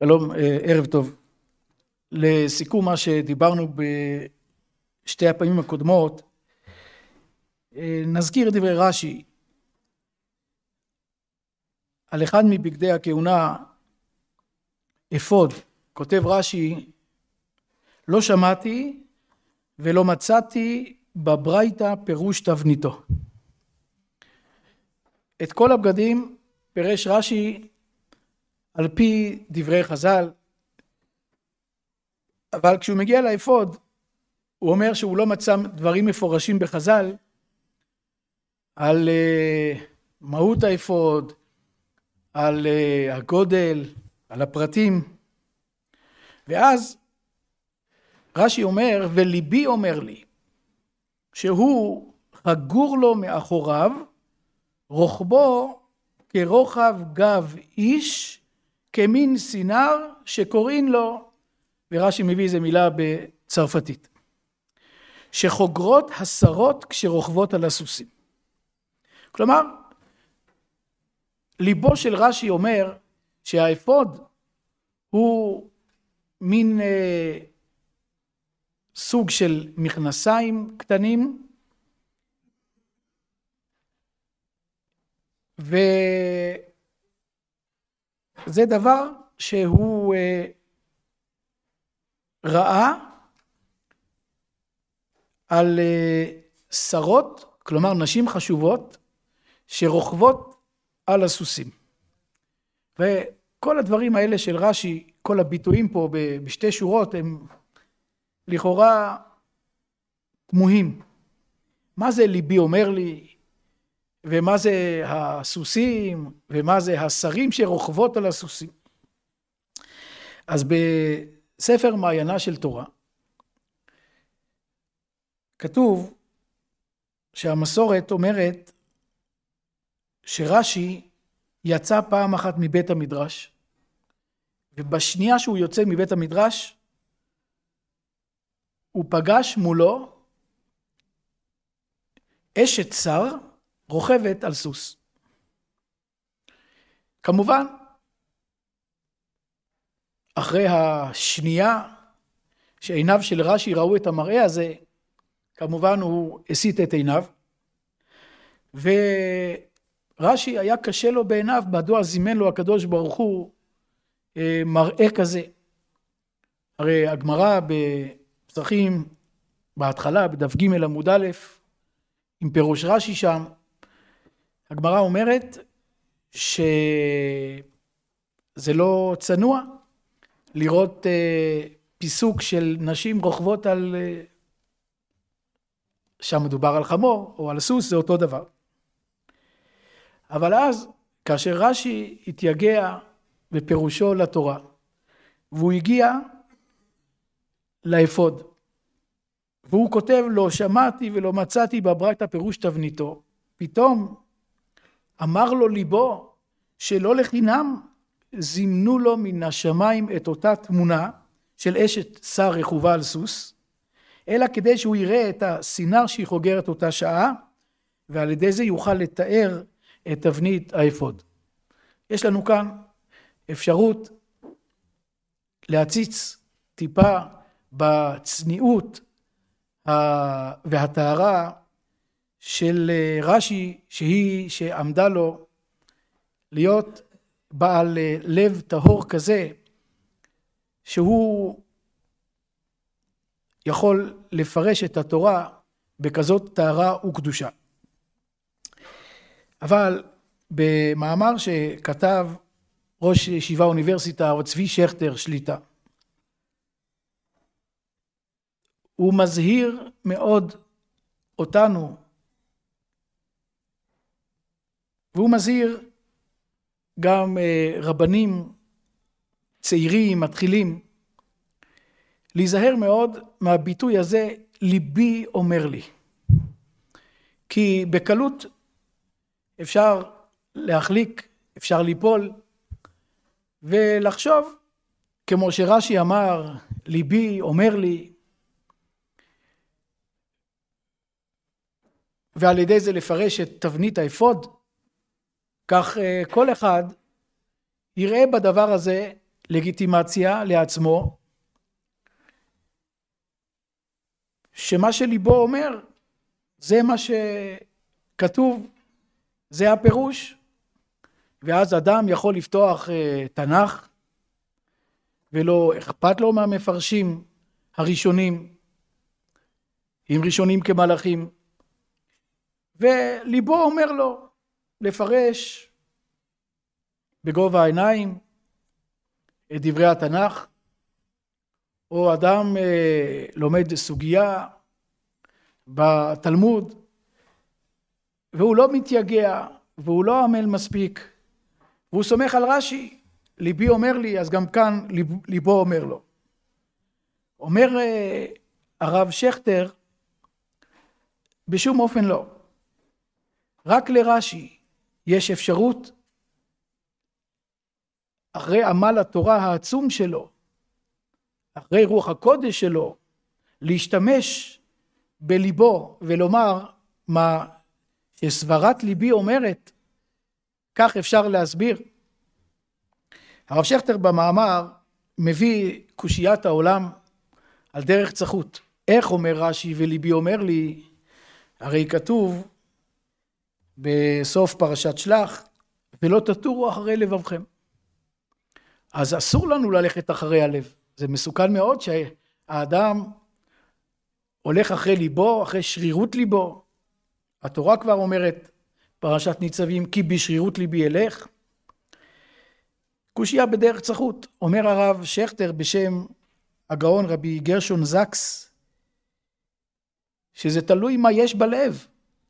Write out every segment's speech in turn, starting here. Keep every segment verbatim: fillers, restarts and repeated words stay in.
שלום, ערב טוב. לסיכום מה שדיברנו בשתי הפעמים הקודמות, נזכיר את דברי רש"י על אחד מבגדי הכהונה, אפוד. כותב רש"י, לא שמעתי ולא מצאתי בברייתא פירוש תבניתו. את כל הבגדים פירש רש"י על פי דברי חז"ל, אבל כשהוא מגיע לאפוד, הוא אומר שהוא לא מצא דברים מפורשים בחז"ל על uh, מהות האפוד, על uh, הגודל, על הפרטים. ואז רש"י אומר, וליבי אומר לי, שהוא חגור לו מאחוריו, רוחבו כרוחב גב איש, כמין סינר שקוראים לו, ורש"י מביא איזה מילה בצרפתית, שחוגרות השרות כשרוכבות על הסוסים. כלומר, ליבו של רש"י אומר שהאפוד הוא מין אה, סוג של מכנסיים קטנים, וזה דבר שהוא אה, ראה על אה, שרות, כלומר נשים חשובות, שרוכבות על הסוסים. וכל הדברים האלה של רש"י, כל הביטויים פה בשתי שורות, הם לכאורה תמוהים. מה זה ליבי אומר לי? ומה זה הסוסים? ומה זה השרים שרוכבות על הסוסים? אז בספר מעיינה של תורה, כתוב שהמסורת אומרת שרש"י יצא פעם אחת מבית המדרש, ובשנייה שהוא יוצא מבית המדרש, הוא פגש מולו אשת שר רוכבת על סוס. כמובן, אחרי השנייה שעיניו של רש"י ראו את המראה הזה, כמובן הוא הסיט את עיניו, ורש"י היה קשה לו בעיניו, מדוע זימן לו הקדוש ברוך הוא מראה כזה. הרי הגמרא בפסחים בהתחלה, בדף ג' עמוד א', עם פירוש רש"י שם, הגמרא אומרת שזה לא צנוע לראות פיסוק של נשים רוכבות על, שם מדובר על חמור או על סוס, זה אותו דבר. אבל אז כאשר רש"י התייגע בפירושו לתורה, והוא הגיע לאפוד, והוא כותב לא שמעתי ולא מצאתי בברייתא פירוש תבניתו, פתאום אמר לו ליבו שלא לחינם זימנו לו מן השמיים את אותה תמונה של אשת שר רכובה על סוס, אלא כדי שהוא יראה את הסינר שהיא חוגרת אותה שעה, ועל ידי זה יוכל לתאר את תבנית האפוד. יש לנו כאן אפשרות להציץ טיפה בצניעות והטהרה של רש"י, שהיא שעמדה לו להיות בעל לב טהור כזה, שהוא יכול לפרש את התורה בכזאת טהרה וקדושה. אבל במאמר שכתב ראש ישיבה אוניברסיטה, הרב צבי שכטר שליטה, הוא מזהיר מאוד אותנו, והוא מזהיר גם רבנים צעירים, מתחילים, להיזהר מאוד מהביטוי הזה, ליבי אומר לי. כי בקלות אפשר להחליק, אפשר ליפול, ולחשוב, כמו שרש"י אמר, ליבי אומר לי, ועל ידי זה לפרש את תבנית האפוד, כך כל אחד יראה בדבר הזה לגיטימציה לעצמו, שמה שליבו אומר זה מה שכתוב, זה הפירוש, ואז אדם יכול לפתוח uh, תנ"ך ולא אכפת לו מהמפרשים הראשונים, עם ראשונים כמלאכים, וליבו אומר לו לפרש בגובה העיניים את דברי התנ"ך, או אדם אה, לומד סוגיה בתלמוד והוא לא מתייגע והוא לא עמל מספיק והוא סומך על רש"י, ליבי אומר לי, אז גם כאן ליב, ליבו אומר לו. אומר אה, הרב שכטר, בשום אופן לא. רק לרש"י יש אפשרות, אחרי עמל התורה העצום שלו, אחרי רוח הקודש שלו, להשתמש בליבו ולומר מה שסברת ליבי אומרת, כך אפשר להסביר. הרב שכטר במאמר מביא קושיית העולם על דרך צחות. איך אומר רש"י וליבי אומר לי? הרי כתוב בסוף פרשת שלח, ולא תטורו אחרי לבבכם. אז אסור לנו ללכת אחרי הלב. זה מסוכן מאוד שהאדם הולך אחרי ליבו, אחרי שרירות ליבו. התורה כבר אומרת, פרשת ניצבים, כי בשרירות ליבי אלך. קושיה בדרך צחות. אומר הרב שכטר בשם הגאון רבי גרשון זקס, שזה תלוי מה יש בלב.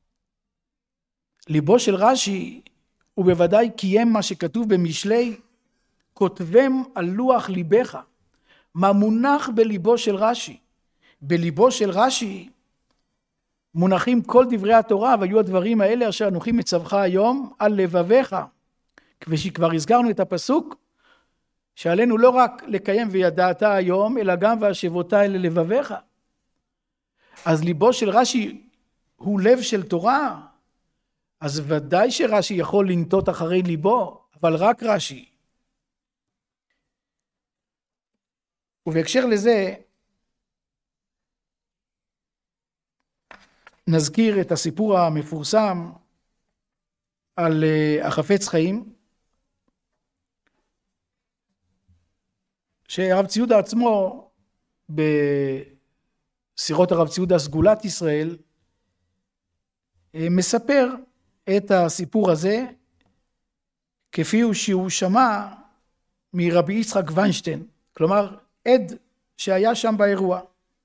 ליבו של רש"י הוא בוודאי קיים מה שכתוב במשלי, כותבם על לוח ליבך. מה מונח בליבו של רש"י? בליבו של רש"י מונחים כל דברי התורה, והיו הדברים האלה אשר אנוכי מצווך היום על לבביך. כפי שכבר הזכרנו את הפסוק, שעלינו לא רק לקיים וידעת היום, אלא גם והשבותה אל לבביך. אז ליבו של רש"י הוא לב של תורה, אז ודאי שרש"י יכול לנטות אחרי ליבו, אבל רק רש"י. ובהקשר לזה, נזכיר את הסיפור המפורסם על החפץ חיים, שהרב ציודה עצמו בשיחות הרב ציודה סגולת ישראל מספר את הסיפור הזה כפי שהוא שמע מרבי יצחק ויינשטיין, כלומר עד שהיה שם באירוע.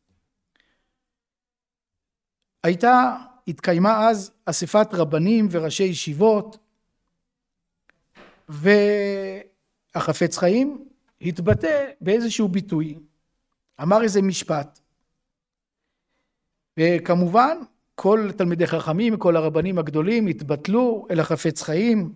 הייתה, התקיימה אז אספת רבנים וראשי ישיבות, והחפץ חיים התבטא באיזשהו ביטוי, אמר איזה משפט, וכמובן כל תלמידי חכמים, כל הרבנים הגדולים התבטלו אל החפץ חיים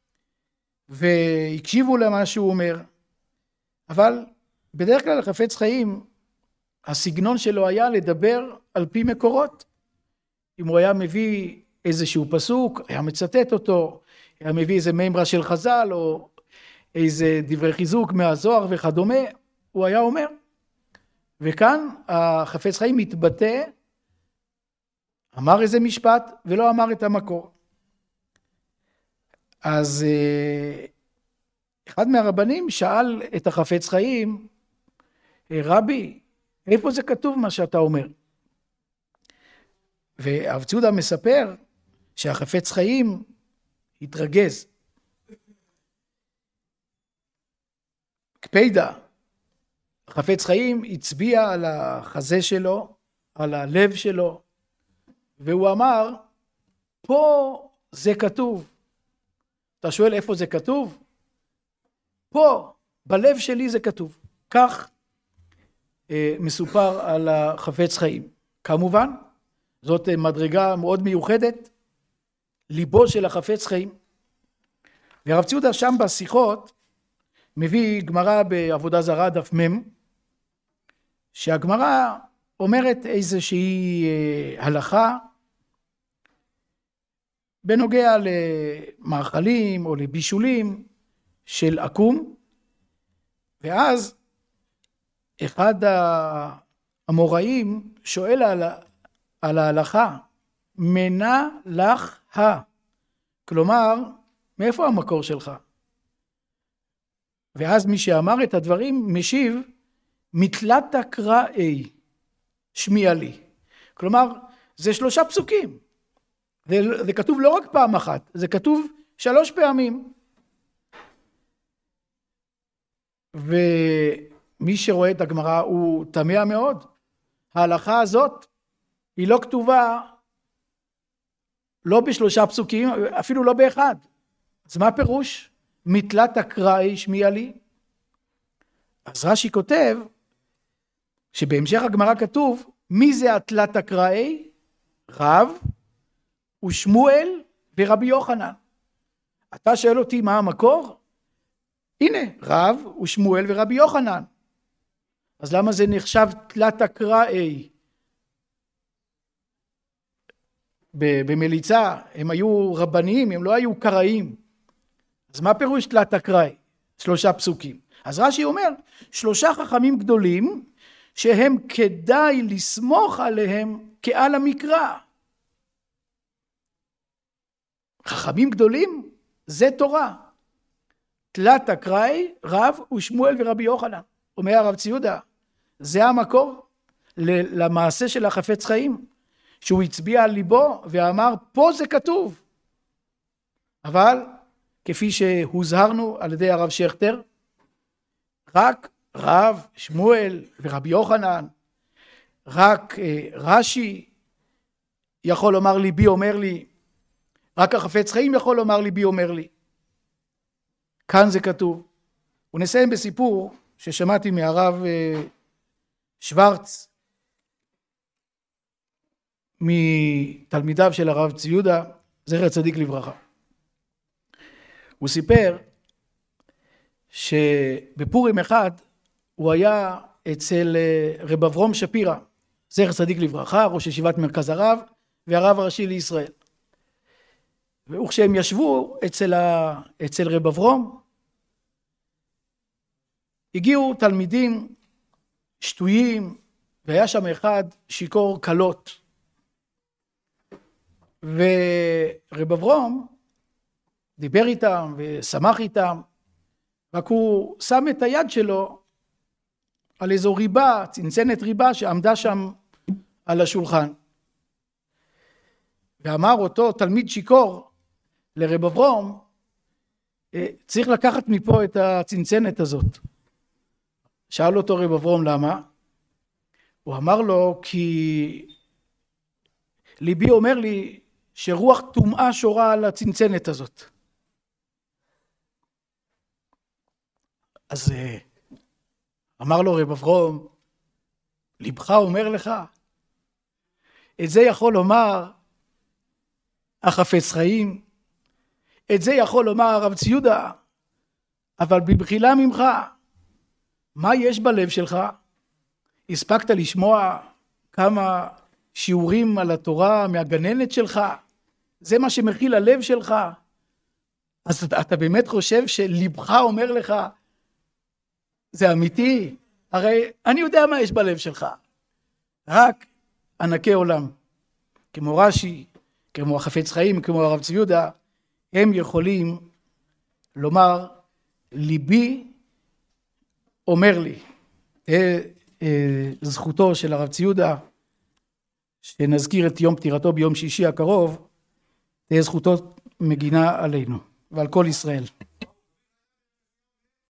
והקשיבו למה שהוא אומר. אבל בדרך כלל החפץ חיים, הסגנון שלו היה לדבר על פי מקורות. אם הוא היה מביא איזשהו פסוק, היה מצטט אותו, היה מביא איזה מימרה של חז"ל או איזה דברי חיזוק מהזוהר וכדומה, הוא היה אומר. וכאן החפץ חיים מתבטא, אמר איזה משפט ולא אמר את המקור. אז אחד מהרבנים שאל את החפץ חיים, רבי, איפה זה כתוב מה שאתה אומר? והרב ציודה מספר שהחפץ חיים התרגז. קפידה, החפץ חיים הצביע על החזה שלו, על הלב שלו, והוא אמר, פה זה כתוב. אתה שואל איפה זה כתוב? פה, בלב שלי זה כתוב. כך אה, מסופר על החפץ חיים. כמובן, זאת מדרגה מאוד מיוחדת, ליבו של החפץ חיים. והרב ציודה שם בשיחות, מביא גמרא בעבודה זרה דף מם, שהגמרא אומרת איזושהי הלכה בנוגע למאכלים או לבישולים של עקום, ואז אחד המוראים שואל על, על ההלכה, מנה לך ה. כלומר, מאיפה המקור שלך? ואז מי שאמר את הדברים משיב, מתלת קראי, שמיע לי. כלומר, זה שלושה פסוקים. זה, זה כתוב לא רק פעם אחת, זה כתוב שלוש פעמים. ומי שרואה את הגמרא הוא תמה מאוד. ההלכה הזאת היא לא כתובה לא בשלושה פסוקים, אפילו לא באחד. אז מה פירוש? מתלת הקראי שמיע לי. אז רש"י כותב שבהמשך הגמרא כתוב מי זה התלת הקראי? רב ושמואל ורבי יוחנן. אתה שואל אותי מה המקור? הנה, רב ושמואל ורבי יוחנן. אז למה זה נחשב תלת הקראי? במליצה הם היו רבניים, הם לא היו קראיים. אז מה פירוש תלת הקראי? שלושה פסוקים. אז רש"י אומר, שלושה חכמים גדולים שהם כדאי לסמוך עליהם כעל המקרא. חכמים גדולים זה תורה. תלת הקראי, רב ושמואל ורבי יוחנן. אומר הרב ציודה, זה המקור למעשה של החפץ חיים, שהוא הצביע על ליבו ואמר, פה זה כתוב. אבל כפי שהוזהרנו על ידי הרב שכטר, רק רב, שמואל ורבי יוחנן, רק רש"י יכול לומר ליבי אומר לי, רק החפץ חיים יכול לומר ליבי אומר לי. כאן זה כתוב. ונסיים בסיפור ששמעתי מהרב שוורץ, מתלמידיו של הרב ציודה, זכר צדיק לברכה. הוא סיפר שבפורים אחד הוא היה אצל רב אברום שפירא, זכר צדיק לברכה, ראש ישיבת מרכז הרב והרב הראשי לישראל. וכשהם ישבו אצל, ה... אצל רב אברום, הגיעו תלמידים שטויים, והיה שם אחד שיקור קלות. ורב אברום דיבר איתם ושמח איתם, רק הוא שם את היד שלו על איזו ריבה, צנצנת ריבה שעמדה שם על השולחן. ואמר אותו תלמיד שיקור לרב אברום, צריך לקחת מפה את הצנצנת הזאת. שאל אותו רב אברום למה? הוא אמר לו כי ליבי אומר לי שרוח טומאה שורה על הצנצנת הזאת. אז אמר לו רב אברום, ליבך אומר לך, את זה יכול לומר החפץ חיים, את זה יכול לומר הרב ציודה, אבל בבחילה ממך, מה יש בלב שלך? הספקת לשמוע כמה שיעורים על התורה מהגננת שלך? זה מה שמכיל הלב שלך? אז אתה באמת חושב שליבך אומר לך, זה אמיתי? הרי אני יודע מה יש בלב שלך. רק ענקי עולם, כמו רש"י, כמו החפץ חיים, כמו הרב ציודה, הם יכולים לומר, ליבי אומר לי. זכותו של הרב ציודה, שנזכיר את יום פטירתו ביום שישי הקרוב, תהיה זכותו מגינה עלינו ועל כל ישראל.